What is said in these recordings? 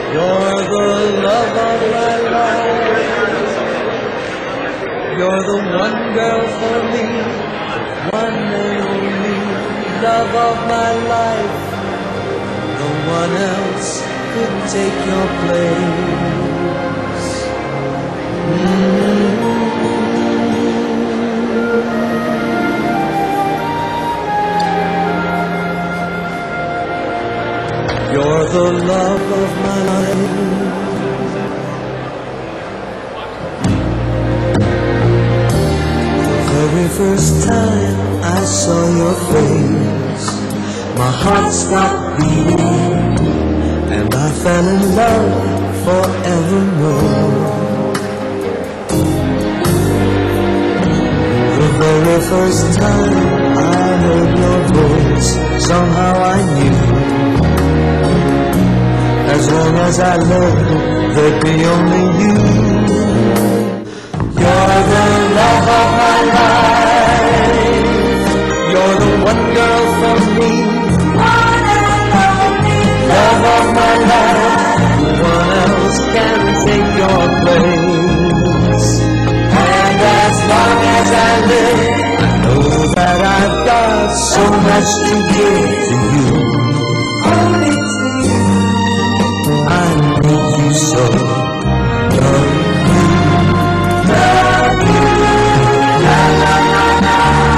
You're the love of my life. You're the one girl for me, one and only love of my life. No one else could take your place. You're the love of my life. The very first time I saw your face, my heart stopped beating, and I fell in love forevermore. The very first time I heard your voice, somehow I knew, as long as I loved, there'd be only you. You're the love of my life. You're the one girl for me, one and only love of my life. No one else can take your place. And as long as I live, I know that I've got so much to give to you. Only to you. I need you so. Love you. Love you. La la la la.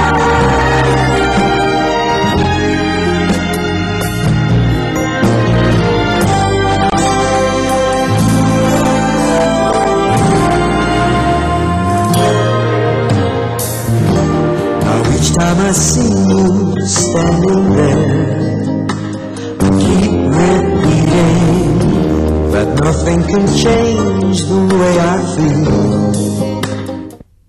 Now each time I see you standing there, I keep repeating that nothing can change the way I feel.